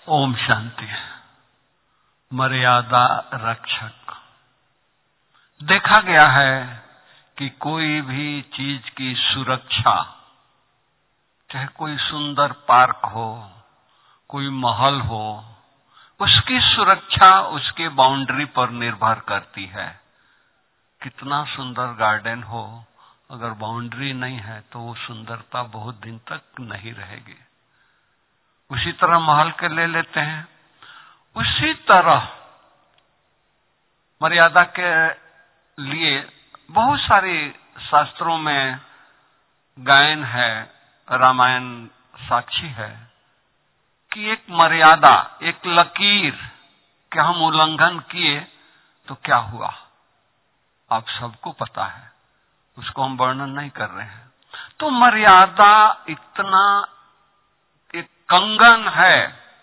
ओम शांति। मर्यादा रक्षक। देखा गया है कि कोई भी चीज की सुरक्षा, चाहे कोई सुंदर पार्क हो, कोई महल हो, उसकी सुरक्षा उसके बाउंड्री पर निर्भर करती है। कितना सुंदर गार्डन हो, अगर बाउंड्री नहीं है तो वो सुंदरता बहुत दिन तक नहीं रहेगी। उसी तरह महल के ले लेते हैं, उसी तरह मर्यादा के लिए बहुत सारी शास्त्रों में गायन है, रामायण साक्षी है कि एक मर्यादा, एक लकीर कि हम उल्लंघन किए तो क्या हुआ, आप सबको पता है, उसको हम वर्णन नहीं कर रहे हैं। तो मर्यादा इतना एक कंगन है,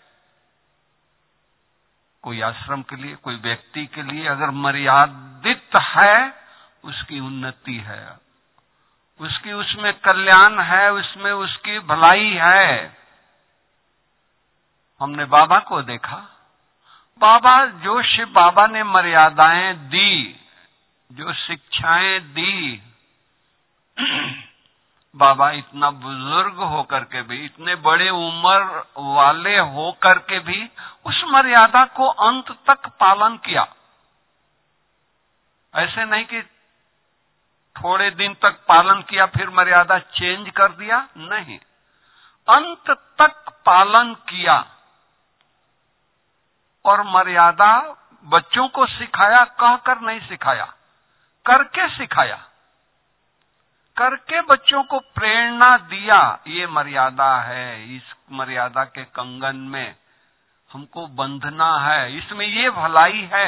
कोई आश्रम के लिए, कोई व्यक्ति के लिए अगर मर्यादित है, उसकी उन्नति है, उसकी उसमें कल्याण है, उसमें उसकी भलाई है। हमने बाबा को देखा, बाबा जो शिव बाबा ने मर्यादाएं दी, जो शिक्षाएं दी, बाबा इतना बुजुर्ग होकर के भी, इतने बड़े उम्र वाले होकर के भी उस मर्यादा को अंत तक पालन किया। ऐसे नहीं कि थोड़े दिन तक पालन किया फिर मर्यादा चेंज कर दिया, नहीं, अंत तक पालन किया। और मर्यादा बच्चों को सिखाया, कहकर नहीं सिखाया, करके सिखाया, करके बच्चों को प्रेरणा दिया। ये मर्यादा है, इस मर्यादा के कंगन में हमको बंधना है, इसमें ये भलाई है।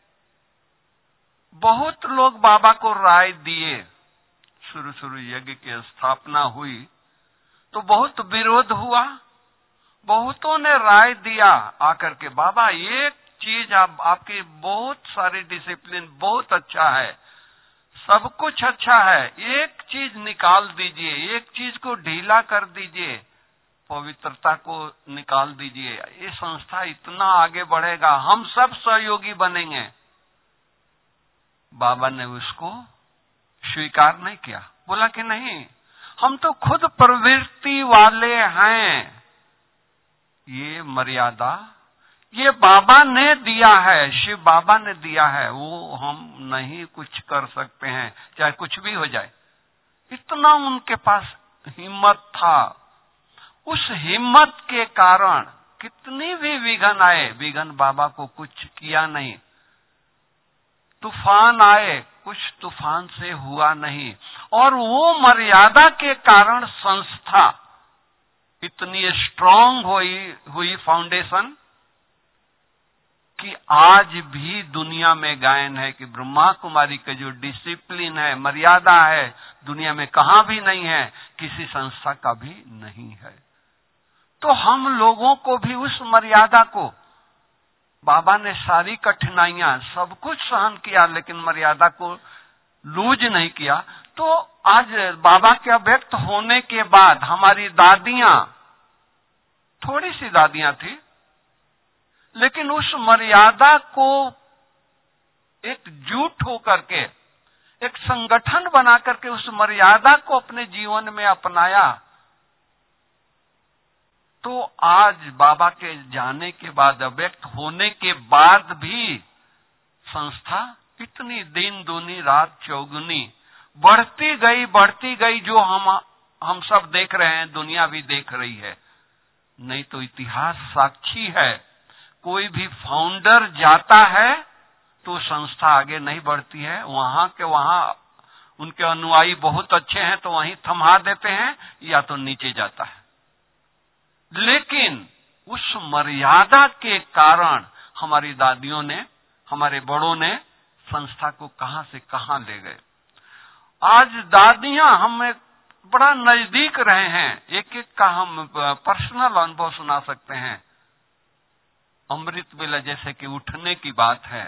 बहुत लोग बाबा को राय दिए, शुरू यज्ञ की स्थापना हुई तो बहुत विरोध हुआ, बहुतों ने राय दिया आकर के, बाबा एक चीज आपकी बहुत सारी डिसिप्लिन बहुत अच्छा है, सब कुछ अच्छा है, एक चीज निकाल दीजिए, एक चीज को ढीला कर दीजिए, पवित्रता को निकाल दीजिए, ये संस्था इतना आगे बढ़ेगा, हम सब सहयोगी बनेंगे। बाबा ने उसको स्वीकार नहीं किया, बोला कि नहीं, हम तो खुद प्रवृत्ति वाले हैं, ये मर्यादा ये बाबा ने दिया है, शिव बाबा ने दिया है, वो हम नहीं कुछ कर सकते हैं, चाहे कुछ भी हो जाए। इतना उनके पास हिम्मत था। उस हिम्मत के कारण कितनी भी विघ्न आए, विघ्न बाबा को कुछ किया नहीं। तूफान आए, कुछ तूफान से हुआ नहीं। और वो मर्यादा के कारण संस्था इतनी स्ट्रांग हुई फाउंडेशन कि आज भी दुनिया में गायन है कि ब्रह्मा कुमारी का जो डिसिप्लिन है, मर्यादा है, दुनिया में कहीं भी नहीं है, किसी संस्था का भी नहीं है। तो हम लोगों को भी उस मर्यादा को, बाबा ने सारी कठिनाइयां सब कुछ सहन किया, लेकिन मर्यादा को लूज नहीं किया। तो आज बाबा के व्यक्त होने के बाद हमारी दादियां, थोड़ी सी दादियां थी, लेकिन उस मर्यादा को एकजुट होकर के, एक संगठन बना करके उस मर्यादा को अपने जीवन में अपनाया। तो आज बाबा के जाने के बाद, अव्यक्त होने के बाद भी संस्था इतनी दिन दूनी रात चौगुनी बढ़ती गई, जो हम सब देख रहे हैं, दुनिया भी देख रही है। नहीं तो इतिहास साक्षी है, कोई भी फाउंडर जाता है तो संस्था आगे नहीं बढ़ती है, वहां के वहां उनके अनुयायी बहुत अच्छे हैं तो वहीं थमा देते हैं, या तो नीचे जाता है। लेकिन उस मर्यादा के कारण हमारी दादियों ने, हमारे बड़ों ने संस्था को कहां से कहां ले गए। आज दादियां हमें बड़ा नजदीक रहे हैं, एक एक का हम पर्सनल अनुभव सुना सकते हैं। अमृत वेला जैसे कि उठने की बात है,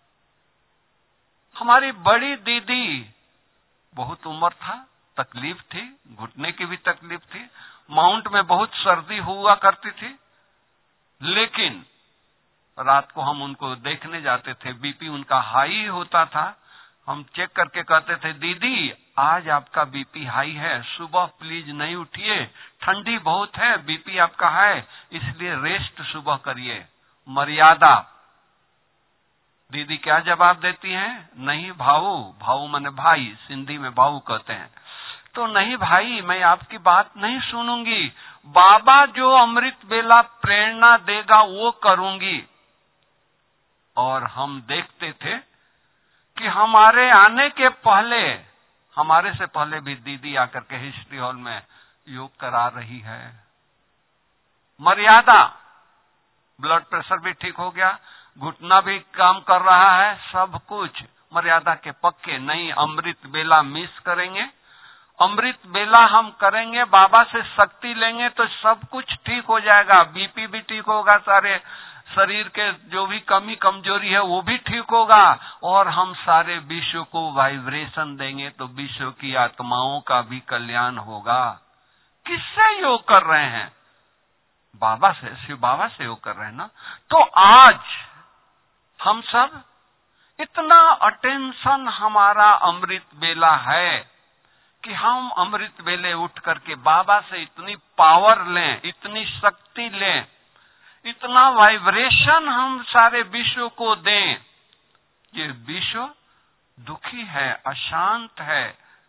हमारी बड़ी दीदी, बहुत उम्र था, तकलीफ थी, घुटने की भी तकलीफ थी, माउंट में बहुत सर्दी हुआ करती थी, लेकिन रात को हम उनको देखने जाते थे, बीपी उनका हाई होता था। हम चेक करके कहते थे, दीदी आज आपका बीपी हाई है, सुबह प्लीज नहीं उठिए, ठंडी बहुत है, बीपी आपका है, इसलिए रेस्ट सुबह करिए, मर्यादा। दीदी क्या जवाब देती हैं? नहीं भाऊ, भाऊ माने भाई, सिंधी में भाऊ कहते हैं। तो नहीं भाई, मैं आपकी बात नहीं सुनूंगी, बाबा जो अमृत बेला प्रेरणा देगा वो करूंगी। और हम देखते थे कि हमारे आने के पहले, हमारे से पहले भी दीदी आकर के हिस्ट्री हॉल में योग करा रही है। मर्यादा, ब्लड प्रेशर भी ठीक हो गया, घुटना भी काम कर रहा है, सब कुछ मर्यादा के पक्के। नहीं, अमृत बेला मिस करेंगे, अमृत बेला हम करेंगे, बाबा से शक्ति लेंगे तो सब कुछ ठीक हो जाएगा, बीपी भी ठीक होगा, सारे शरीर के जो भी कमी कमजोरी है वो भी ठीक होगा, और हम सारे विश्व को वाइब्रेशन देंगे तो विश्व की आत्माओं का भी कल्याण होगा। किससे योग कर रहे हैं? बाबा से, शिव बाबा से योग कर रहे हैं ना। तो आज हम सब इतना अटेंशन हमारा अमृत बेला है कि हम अमृत बेले उठ करके बाबा से इतनी पावर लें, इतनी शक्ति लें, इतना वाइब्रेशन हम सारे विश्व को दें। ये विश्व दुखी है, अशांत है,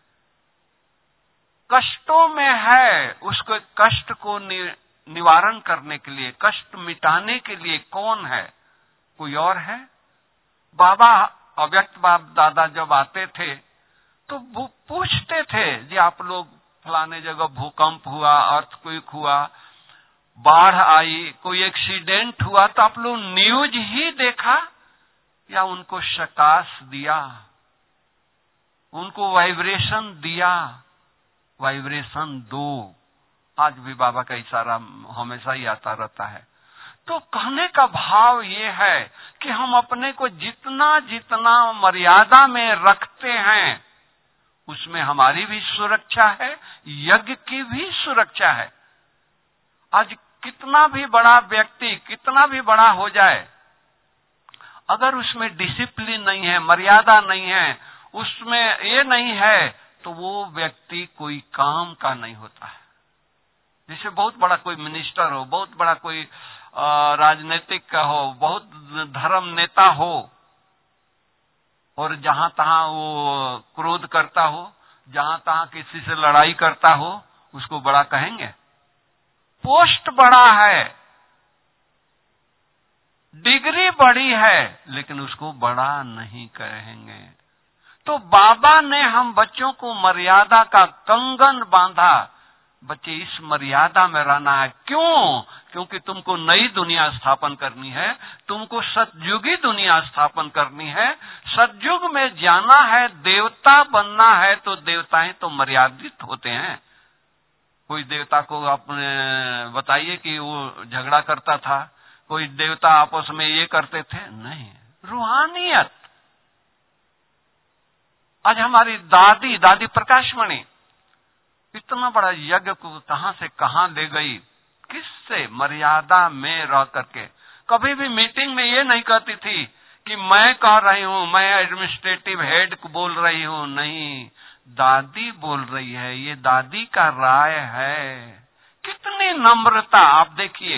कष्टों में है, उसको कष्ट को निवारण करने के लिए, कष्ट मिटाने के लिए कौन है? कोई और है? बाबा अव्यक्त बाप दादा जब आते थे तो वो पूछते थे, जी आप लोग फलाने जगह भूकंप हुआ, अर्थक्वेक हुआ, बाढ़ आई, कोई एक्सीडेंट हुआ, तो आप लोग न्यूज ही देखा या उनको शकाश दिया, उनको वाइब्रेशन दिया? वाइब्रेशन दो। आज भी बाबा का इशारा हमेशा ही आता रहता है। तो कहने का भाव ये है कि हम अपने को जितना जितना मर्यादा में रखते हैं उसमें हमारी भी सुरक्षा है, यज्ञ की भी सुरक्षा है। आज कितना भी बड़ा व्यक्ति, कितना भी बड़ा हो जाए, अगर उसमें डिसिप्लिन नहीं है, मर्यादा नहीं है, उसमें ये नहीं है, तो वो व्यक्ति कोई काम का नहीं होता है। जैसे बहुत बड़ा कोई मिनिस्टर हो, बहुत बड़ा कोई राजनीतिक का हो, बहुत धर्म नेता हो, और जहां तहां वो क्रोध करता हो, जहां तहां किसी से लड़ाई करता हो, उसको बड़ा कहेंगे? पोस्ट बड़ा है, डिग्री बड़ी है, लेकिन उसको बड़ा नहीं कहेंगे। तो बाबा ने हम बच्चों को मर्यादा का कंगन बांधा। बच्चे इस मर्यादा में रहना है। क्यों? क्योंकि तुमको नई दुनिया स्थापन करनी है, तुमको सतयुगी दुनिया स्थापन करनी है। सतयुग में जाना है, देवता बनना है, तो देवताएं तो मर्यादित होते हैं। कोई देवता को आपने बताइए कि वो झगड़ा करता था, कोई देवता आपस में ये करते थे? नहीं, रूहानियत। आज हमारी दादी प्रकाशमणि इतना बड़ा यज्ञ को कहां से कहां ले गई, किससे? मर्यादा में रह करके। कभी भी मीटिंग में ये नहीं कहती थी कि मैं कह रही हूं, मैं एडमिनिस्ट्रेटिव हेड को बोल रही हूं। नहीं, दादी बोल रही है, ये दादी का राय है। कितनी नम्रता! आप देखिए,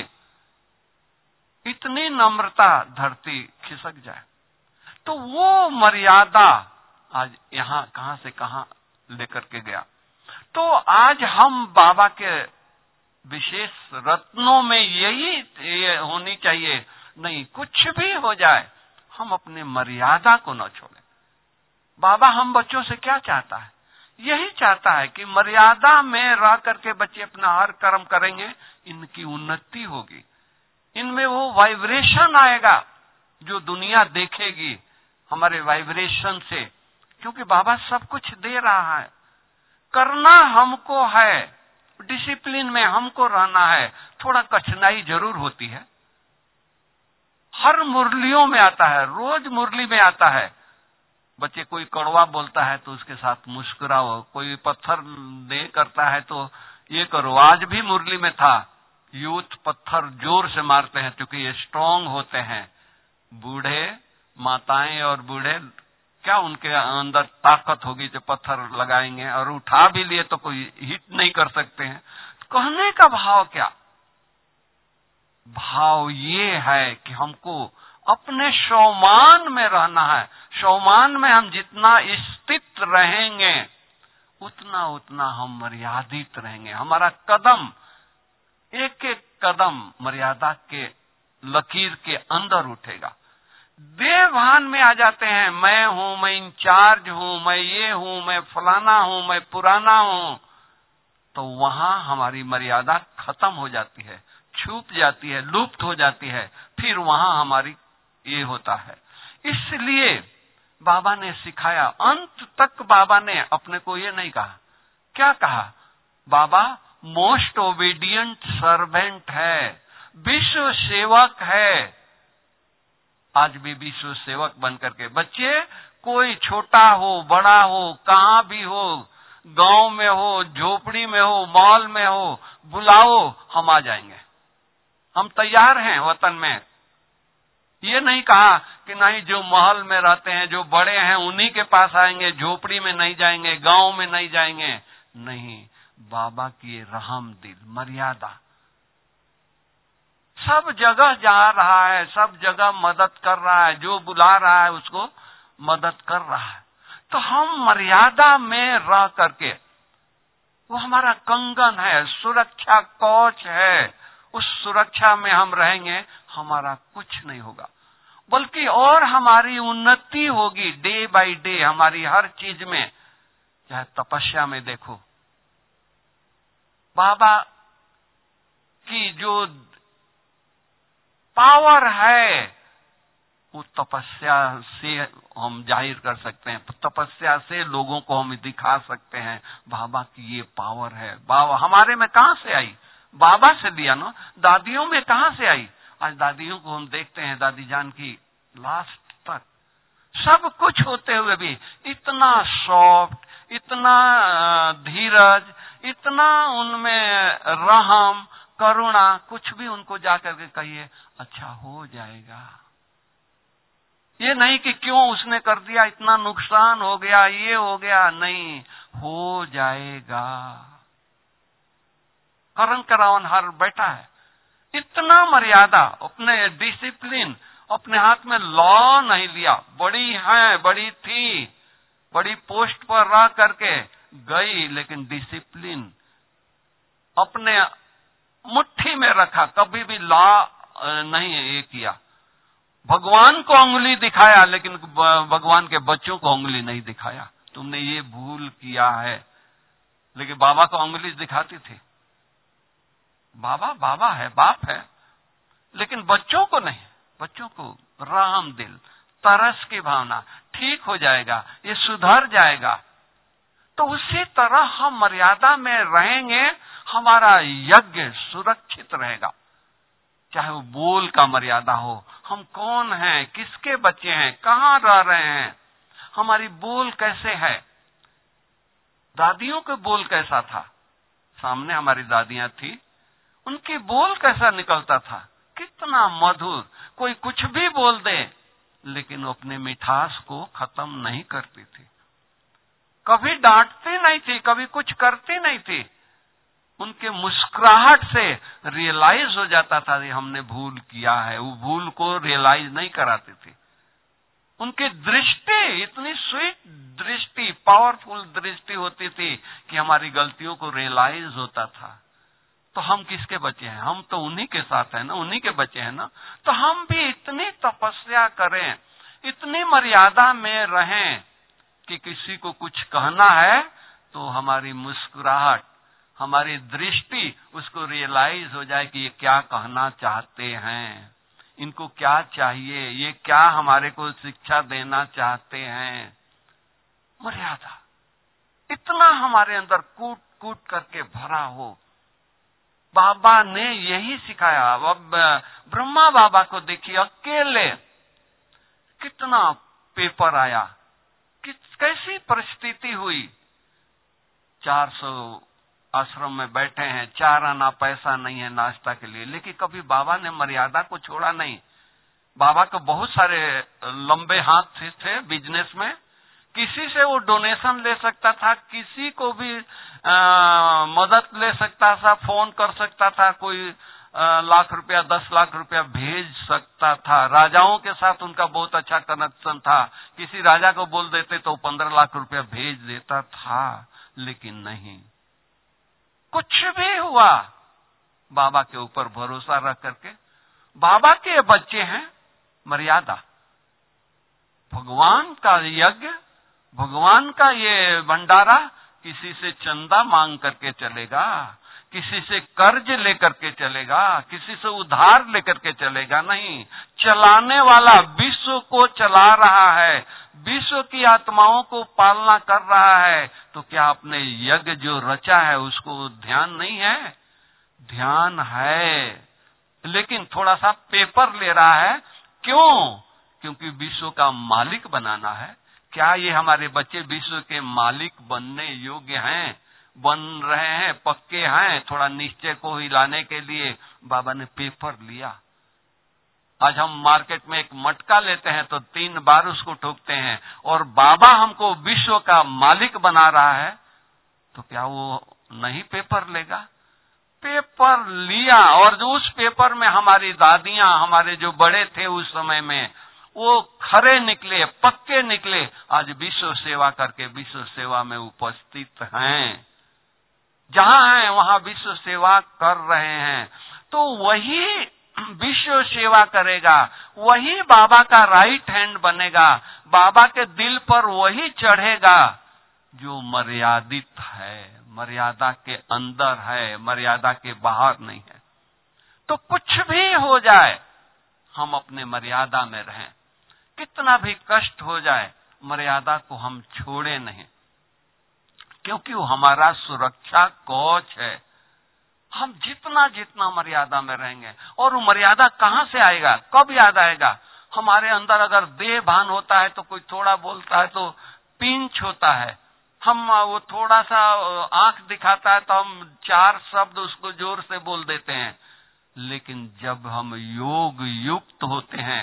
इतनी नम्रता, धरती खिसक जाए। तो वो मर्यादा आज यहां कहां से कहां लेकर के गया। तो आज हम बाबा के विशेष रत्नों में यही होनी चाहिए। नहीं, कुछ भी हो जाए, हम अपने मर्यादा को न छोड़ें। बाबा हम बच्चों से क्या चाहता है? यही चाहता है कि मर्यादा में रह करके बच्चे अपना हर कर्म करेंगे, इनकी उन्नति होगी, इनमें वो वाइब्रेशन आएगा जो दुनिया देखेगी हमारे वाइब्रेशन से। क्योंकि बाबा सब कुछ दे रहा है, करना हमको है, डिसिप्लिन में हमको रहना है। थोड़ा कठिनाई जरूर होती है, हर मुरलियों में आता है, रोज मुरली में आता है। बच्चे कोई कड़वा बोलता है तो उसके साथ मुस्कुराओ, कोई पत्थर दे करता है तो ये करो। आज भी मुरली में था, यूथ पत्थर जोर से मारते हैं क्योंकि ये स्ट्रांग होते हैं। बूढ़े माताएं और बूढ़े क्या उनके अंदर ताकत होगी जो पत्थर लगाएंगे, और उठा भी लिए तो कोई हिट नहीं कर सकते हैं। कहने का भाव क्या? भाव ये है कि हमको अपने शौमान में रहना है। शौमान में हम जितना स्थित रहेंगे उतना उतना हम मर्यादित रहेंगे। हमारा कदम एक एक कदम मर्यादा के लकीर के अंदर उठेगा। देवभान में आ जाते हैं, मैं हूं, मैं इंचार्ज हूं, मैं ये हूं, मैं फलाना हूं, मैं पुराना हूं, तो वहां हमारी मर्यादा खत्म हो जाती है, छूप जाती है, लुप्त हो जाती है। फिर वहां हमारी ये होता है। इसलिए बाबा ने सिखाया, अंत तक बाबा ने अपने को ये नहीं कहा। क्या कहा? बाबा मोस्ट ओबीडियंट सर्वेंट है, विश्व सेवक है। आज भी विश्व सेवक बनकर के बच्चे, कोई छोटा हो बड़ा हो, कहां भी हो, गांव में हो, झोपड़ी में हो, मॉल में हो, बुलाओ, हम आ जाएंगे, हम तैयार हैं वतन में। ये नहीं कहा कि नहीं, जो महल में रहते हैं, जो बड़े हैं, उन्हीं के पास आएंगे, झोपड़ी में नहीं जाएंगे, गांव में नहीं जाएंगे। नहीं, बाबा की रहम दिल, मर्यादा, सब जगह जा रहा है, सब जगह मदद कर रहा है, जो बुला रहा है उसको मदद कर रहा है। तो हम मर्यादा में रह करके, वो हमारा कंगन है, सुरक्षा कवच है, उस सुरक्षा में हम रहेंगे, हमारा कुछ नहीं होगा, बल्कि और हमारी उन्नति होगी डे बाय डे, हमारी हर चीज में। चाहे तपस्या में देखो, बाबा की जो पावर है वो तपस्या से हम जाहिर कर सकते हैं, तपस्या से लोगों को हम दिखा सकते हैं बाबा की ये पावर है। बाबा हमारे में कहां से आई? बाबा से लिया ना। दादियों में कहां से आई? आज दादियों को हम देखते हैं, दादी जान की लास्ट तक सब कुछ होते हुए भी इतना सॉफ्ट, इतना धीरज, इतना उनमें रहम, करुणा। कुछ भी उनको जाकर के कहिए, अच्छा हो जाएगा। ये नहीं कि क्यों उसने कर दिया, इतना नुकसान हो गया, ये हो गया, नहीं, हो जाएगा। करण करावन हर बैठा है, इतना मर्यादा, अपने डिसिप्लिन, अपने हाथ में लॉ नहीं लिया। बड़ी है, बड़ी थी, बड़ी पोस्ट पर रह करके गई, लेकिन डिसिप्लिन अपने मुट्ठी में रखा, कभी भी लॉ नहीं ये किया। भगवान को उंगली दिखाया, लेकिन भगवान के बच्चों को उंगली नहीं दिखाया। तुमने ये भूल किया है। लेकिन बाबा को उंगली दिखाती थी। बाबा बाबा है, बाप है, लेकिन बच्चों को नहीं। बच्चों को रहम दिल, तरस की भावना, ठीक हो जाएगा, ये सुधर जाएगा। तो उसी तरह हम मर्यादा में रहेंगे, हमारा यज्ञ सुरक्षित रहेगा। चाहे वो बोल का मर्यादा हो, हम कौन हैं, किसके बच्चे हैं, कहां रह रहे हैं, हमारी बोल कैसे है। दादियों के बोल कैसा था? सामने हमारी दादियां थी, उनकी बोल कैसा निकलता था, कितना मधुर। कोई कुछ भी बोल दे, लेकिन वो अपने मिठास को खत्म नहीं करती थी, कभी डांटती नहीं थी, कभी कुछ करती नहीं थी। उनके मुस्कुराहट से रियलाइज हो जाता था कि हमने भूल किया है। वो भूल को रियलाइज नहीं कराती थी। उनकी दृष्टि इतनी स्वीट दृष्टि, पावरफुल दृष्टि होती थी कि हमारी गलतियों को रियलाइज होता था। तो हम किसके बच्चे हैं? हम तो उन्हीं के साथ हैं ना, उन्हीं के बच्चे हैं ना। तो हम भी इतनी तपस्या करें, इतनी मर्यादा में रहें कि किसी को कुछ कहना है तो हमारी मुस्कुराहट, हमारी दृष्टि उसको रियलाइज हो जाए कि ये क्या कहना चाहते हैं, इनको क्या चाहिए, ये क्या हमारे को शिक्षा देना चाहते हैं। मर्यादा इतना हमारे अंदर कूट कूट करके भरा हो। बाबा ने यही सिखाया। अब ब्रह्मा बाबा को देखिए, अकेले कितना पेपर आया, कैसी परिस्थिति हुई। 400 आश्रम में बैठे हैं, 4 आना पैसा नहीं है नाश्ता के लिए, लेकिन कभी बाबा ने मर्यादा को छोड़ा नहीं। बाबा को बहुत सारे लंबे हाथ थे बिजनेस में, किसी से वो डोनेशन ले सकता था, किसी को भी मदद ले सकता था, फोन कर सकता था, कोई लाख रुपया 10 लाख रुपया भेज सकता था। राजाओं के साथ उनका बहुत अच्छा कनेक्शन था, किसी राजा को बोल देते तो 15 लाख रुपया भेज देता था। लेकिन नहीं, कुछ भी हुआ बाबा के ऊपर भरोसा रख करके, बाबा के बच्चे हैं, मर्यादा, भगवान का यज्ञ, भगवान का ये भंडारा, किसी से चंदा मांग करके चलेगा, किसी से कर्ज लेकर के चलेगा, किसी से उधार लेकर के चलेगा नहीं। चलाने वाला विश्व को चला रहा है, विश्व की आत्माओं को पालना कर रहा है, तो क्या अपने यज्ञ जो रचा है उसको ध्यान नहीं है? ध्यान है, लेकिन थोड़ा सा पेपर ले रहा है। क्यों? क्योंकि विश्व का मालिक बनाना है। क्या ये हमारे बच्चे विश्व के मालिक बनने योग्य हैं? बन रहे हैं, पक्के हैं? थोड़ा निश्चय को हिलाने के लिए बाबा ने पेपर लिया। आज हम मार्केट में एक मटका लेते हैं तो 3 बार उसको ठोकते हैं, और बाबा हमको विश्व का मालिक बना रहा है, तो क्या वो नहीं पेपर लेगा? पेपर लिया, और जो उस पेपर में हमारी दादियां, हमारे जो बड़े थे उस समय में, वो खरे निकले, पक्के निकले, आज विश्व सेवा करके विश्व सेवा में उपस्थित हैं। जहां हैं वहां विश्व सेवा कर रहे हैं। तो वही विश्व सेवा करेगा, वही बाबा का राइट हैंड बनेगा, बाबा के दिल पर वही चढ़ेगा जो मर्यादित है, मर्यादा के अंदर है, मर्यादा के बाहर नहीं है। तो कुछ भी हो जाए, हम अपने मर्यादा में रहें। कितना भी कष्ट हो जाए, मर्यादा को हम छोड़े नहीं, क्योंकि वो हमारा सुरक्षा कवच है। हम जितना जितना मर्यादा में रहेंगे, और वो मर्यादा कहां से आएगा, कब याद आएगा? हमारे अंदर अगर देह भान होता है तो कोई थोड़ा बोलता है तो पिंच होता है, हम वो थोड़ा सा आंख दिखाता है तो हम 4 शब्द उसको जोर से बोल देते हैं। लेकिन जब हम योग युक्त होते हैं,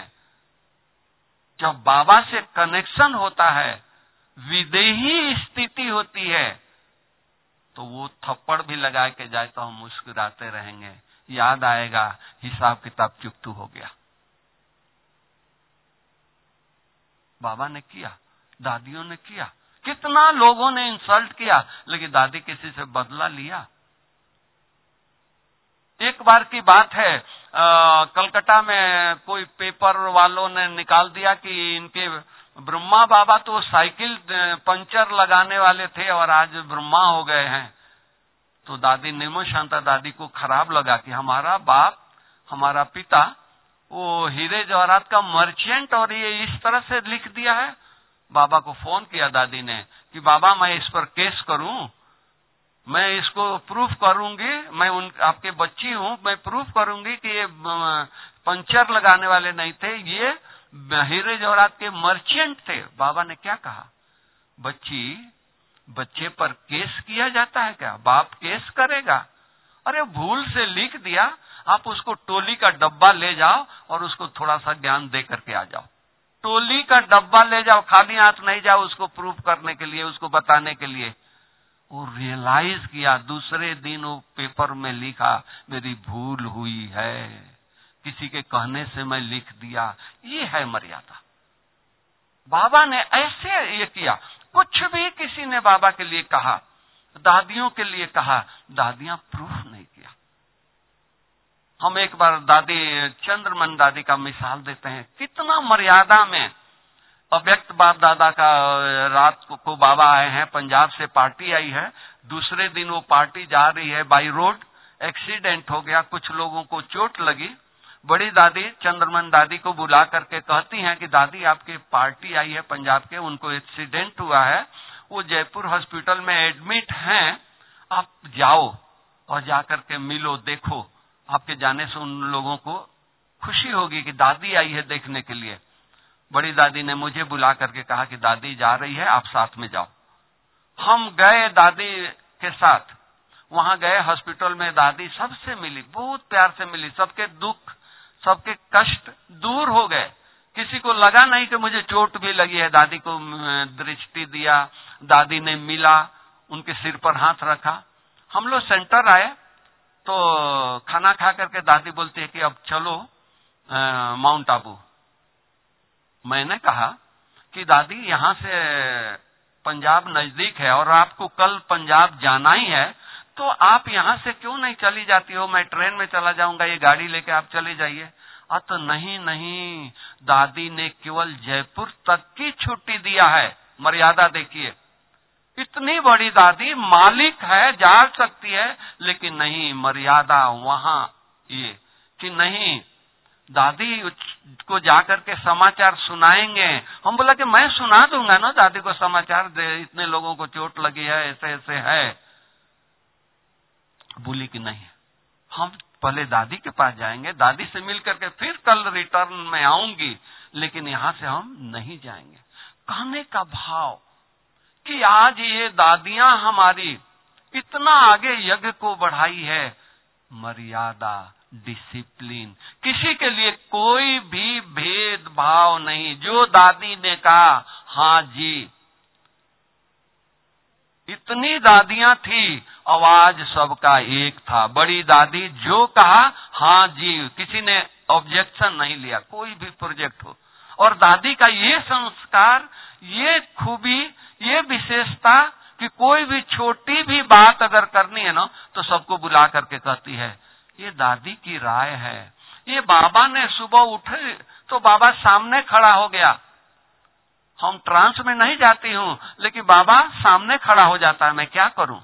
जब बाबा से कनेक्शन होता है, विदेही स्थिति होती है, तो वो थप्पड़ भी लगा के जाए तो हम मुस्कुराते रहेंगे, याद आएगा हिसाब किताब चुकतू हो गया। बाबा ने किया, दादियों ने किया, कितना लोगों ने इंसल्ट किया, लेकिन दादी किसी से बदला लिया? एक बार की बात है, कलकत्ता में कोई पेपर वालों ने निकाल दिया कि इनके ब्रह्मा बाबा तो साइकिल पंचर लगाने वाले थे और आज ब्रह्मा हो गए हैं। तो दादी निमो शांता दादी को खराब लगा कि हमारा बाप, हमारा पिता वो हीरे जवाहरात का मर्चेंट, और ये इस तरह से लिख दिया है। बाबा को फोन किया दादी ने कि बाबा मैं इस पर केस करूं, मैं इसको प्रूफ करूंगी, मैं आपके बच्ची हूं, मैं प्रूफ करूंगी कि ये पंचर लगाने वाले नहीं थे, ये हीरे जवाहरात के मर्चेंट थे। बाबा ने क्या कहा? बच्चे पर केस किया जाता है क्या? बाप केस करेगा? अरे भूल से लिख दिया, आप उसको टोली का डब्बा ले जाओ और उसको थोड़ा सा ज्ञान दे करके आ जाओ। टोली का डब्बा ले जाओ, खाली हाथ नहीं जाओ उसको प्रूफ करने के लिए, उसको बताने के लिए। वो रियलाइज किया, दूसरे दिन वो पेपर में लिखा मेरी भूल हुई है, किसी के कहने से मैं लिख दिया। ये है मर्यादा। बाबा ने ऐसे ये किया। कुछ भी किसी ने बाबा के लिए कहा, दादियों के लिए कहा, दादियां प्रूफ नहीं किया। हम एक बार दादी चंद्रमन दादी का मिसाल देते हैं, कितना मर्यादा में। अव्यक्त बाप दादा का रात को बाबा आए हैं, पंजाब से पार्टी आई है, दूसरे दिन वो पार्टी जा रही है, बाई रोड एक्सीडेंट हो गया, कुछ लोगों को चोट लगी। बड़ी दादी चंद्रमन दादी को बुला करके कहती हैं कि दादी आपकी पार्टी आई है पंजाब के, उनको एक्सीडेंट हुआ है, वो जयपुर हॉस्पिटल में एडमिट हैं, आप जाओ और जाकर के मिलो, देखो, आपके जाने से उन लोगों को खुशी होगी कि दादी आई है देखने के लिए। बड़ी दादी ने मुझे बुला करके कहा कि दादी जा रही है, आप साथ में जाओ। हम गए दादी के साथ। वहां गए हॉस्पिटल में, दादी सबसे मिली, बहुत प्यार से मिली, सबके दुख सबके कष्ट दूर हो गए। किसी को लगा नहीं कि मुझे चोट भी लगी है। दादी को दृष्टि दिया, दादी ने मिला, उनके सिर पर हाथ रखा। हम लोग सेंटर आए तो खाना खा करके दादी बोलती है कि अब चलो माउंट आबू। मैंने कहा कि दादी यहाँ से पंजाब नजदीक है और आपको कल पंजाब जाना ही है, तो आप यहाँ से क्यों नहीं चली जाती हो? मैं ट्रेन में चला जाऊंगा, ये गाड़ी लेके आप चले जाइए। तो नहीं नहीं, दादी ने केवल जयपुर तक की छुट्टी दिया है। मर्यादा देखिए, इतनी बड़ी दादी, मालिक है, जा सकती है, लेकिन नहीं, मर्यादा वहां ये कि नहीं, दादी को जाकर के समाचार सुनाएंगे। हम बोला कि मैं सुना दूंगा ना दादी को समाचार, इतने लोगों को चोट लगी है, ऐसे ऐसे है। बोली कि नहीं, हम पहले दादी के पास जाएंगे, दादी से मिल करके फिर कल रिटर्न में आऊंगी, लेकिन यहां से हम नहीं जाएंगे। कहने का भाव कि आज ये दादियां हमारी इतना आगे यज्ञ को बढ़ाई है। मर्यादा, डिसिप्लिन, किसी के लिए कोई भी भेदभाव नहीं। जो दादी ने कहा हाँ जी, इतनी दादियां थी, आवाज सबका एक था। बड़ी दादी जो कहा हाँ जी, किसी ने ऑब्जेक्शन नहीं लिया, कोई भी प्रोजेक्ट हो। और दादी का ये संस्कार, ये खूबी, ये विशेषता कि कोई भी छोटी भी बात अगर करनी है ना तो सबको बुला करके कहती है। ये दादी की राय है। ये बाबा ने सुबह उठे तो बाबा सामने खड़ा हो गया। हम ट्रांस में नहीं जाती हूँ, लेकिन बाबा सामने खड़ा हो जाता है, मैं क्या करूं?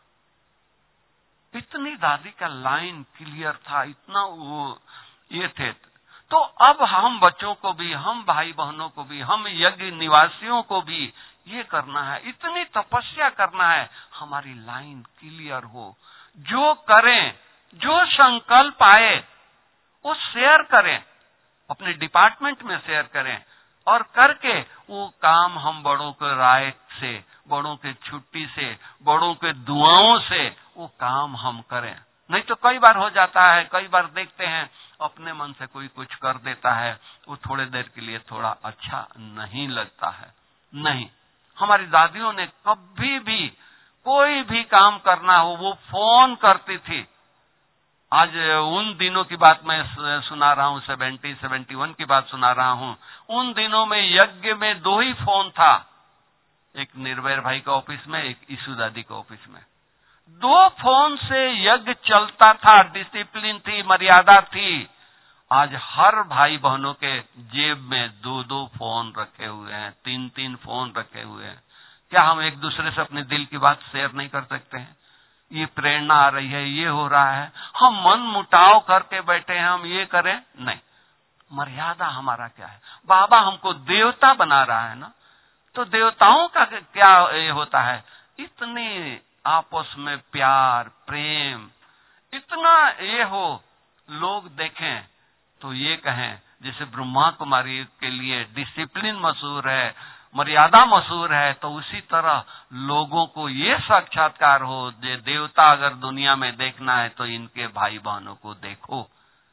इतनी दादी का लाइन क्लियर था, इतना वो ये थे। तो अब हम बच्चों को भी, हम भाई बहनों को भी, हम यज्ञ निवासियों को भी ये करना है, इतनी तपस्या करना है, हमारी लाइन क्लियर हो। जो करें, जो संकल्प आए वो शेयर करें, अपने डिपार्टमेंट में शेयर करें, और करके वो काम हम बड़ों के राय से, बड़ों के छुट्टी से, बड़ों के दुआओं से वो काम हम करें। नहीं तो कई बार हो जाता है, कई बार देखते हैं अपने मन से कोई कुछ कर देता है, वो थोड़े देर के लिए थोड़ा अच्छा नहीं लगता है। नहीं, हमारी दादियों ने कभी भी कोई भी काम करना हो वो फोन करती थी। आज उन दिनों की बात मैं सुना रहा हूँ, 71 की बात सुना रहा हूँ। उन दिनों में यज्ञ में 2 ही फोन था, एक निर्भय भाई का ऑफिस में, एक ईशु दादी का ऑफिस में। 2 फोन से यज्ञ चलता था, डिसिप्लिन थी, मर्यादा थी। आज हर भाई बहनों के जेब में 2-2 फोन रखे हुए हैं, 3-3 फोन रखे हुए हैं। क्या हम एक दूसरे से अपने दिल की बात शेयर नहीं कर सकते हैं? ये प्रेरणा आ रही है, ये हो रहा है, हम मन मुटाव करके बैठे हैं, हम ये करें नहीं। मर्यादा हमारा क्या है? बाबा हमको देवता बना रहा है ना, तो देवताओं का क्या ये होता है? इतने आपस में प्यार, प्रेम, इतना ये हो, लोग देखें तो ये कहें, जैसे ब्रह्मा कुमारी के लिए डिसिप्लिन मशहूर है, मर्यादा मशहूर है, तो उसी तरह लोगों को ये साक्षात्कार हो, जे देवता अगर दुनिया में देखना है तो इनके भाई बहनों को देखो।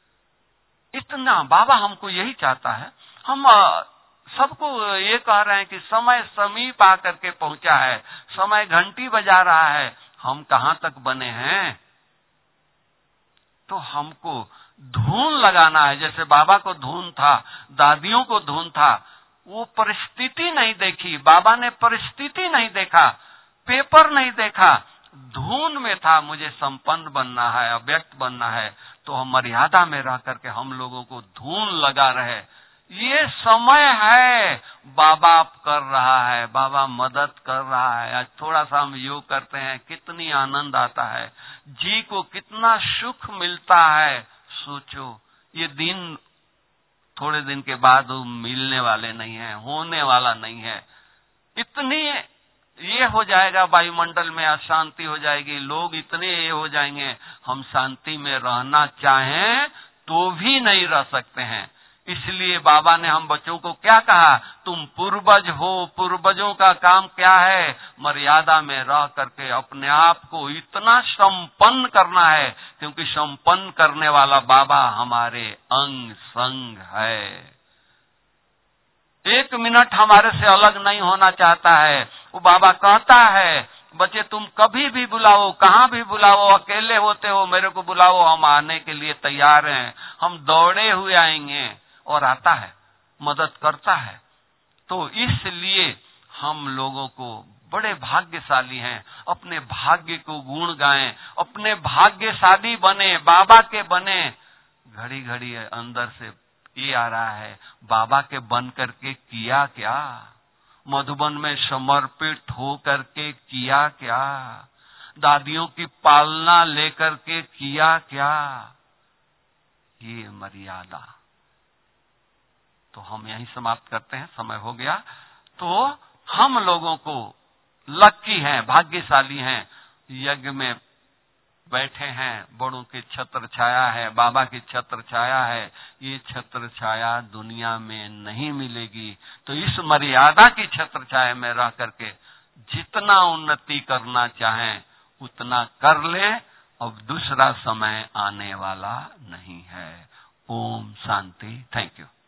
इतना बाबा हमको यही चाहता है। हम सबको ये कह रहे हैं कि समय समीप आकर के पहुंचा है, समय घंटी बजा रहा है, हम कहां तक बने हैं? तो हमको धून लगाना है। जैसे बाबा को धून था, दादियों को धून था, वो परिस्थिति नहीं देखी, बाबा ने परिस्थिति नहीं देखा, पेपर नहीं देखा, धून में था, मुझे संपन्न बनना है, अव्यक्त बनना है। तो हम मर्यादा में रह करके हम लोगों को धून लगा रहे। ये समय है, बाबा कर रहा है, बाबा मदद कर रहा है। आज थोड़ा सा हम योग करते हैं, कितनी आनंद आता है, जी को कितना सुख मिलता है। सोचो, ये दिन थोड़े दिन के बाद वो मिलने वाले नहीं है, होने वाला नहीं है। इतनी ये हो जाएगा, वायुमंडल में अशांति हो जाएगी, लोग इतने ये हो जाएंगे, हम शांति में रहना चाहें तो भी नहीं रह सकते हैं। इसलिए बाबा ने हम बच्चों को क्या कहा, तुम पूर्वज हो, पूर्वजों का काम क्या है, मर्यादा में रह करके अपने आप को इतना संपन्न करना है, क्योंकि संपन्न करने वाला बाबा हमारे अंग संग है। 1 मिनट हमारे से अलग नहीं होना चाहता है। वो बाबा कहता है, बच्चे तुम कभी भी बुलाओ, कहाँ भी बुलाओ, अकेले होते हो मेरे को बुलाओ, हम आने के लिए तैयार हैं, हम दौड़े हुए आएंगे। और आता है, मदद करता है। तो इसलिए हम लोगों को बड़े भाग्यशाली हैं, अपने भाग्य को गुण गाएं, अपने भाग्यशाली बने, बाबा के बने। घड़ी घड़ी अंदर से ये आ रहा है, बाबा के बन करके किया क्या, मधुबन में समर्पित हो करके किया क्या, दादियों की पालना लेकर के किया क्या, ये मर्यादा। तो हम यहीं समाप्त करते हैं, समय हो गया। तो हम लोगों को लक्की हैं, भाग्यशाली हैं, यज्ञ में बैठे हैं, बड़ों की छत्र छाया है, बाबा की छत्र छाया है। ये छत्र छाया दुनिया में नहीं मिलेगी। तो इस मर्यादा की छत्र छाया में रह करके जितना उन्नति करना चाहें उतना कर ले। अब दूसरा समय आने वाला नहीं है। ओम शांति। Thank you.